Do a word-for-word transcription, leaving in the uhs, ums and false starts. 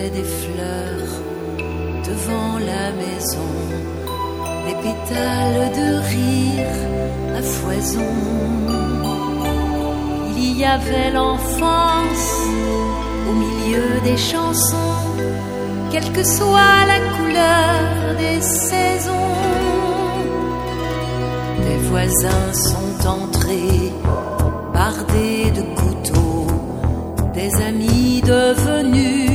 jetait des fleurs devant la maison, des pétales de rire à foison. Il y avait l'enfance au milieu des chansons, quelle que soit la couleur des saisons. Des voisins sont entrés, bardés de couteaux, des amis devenus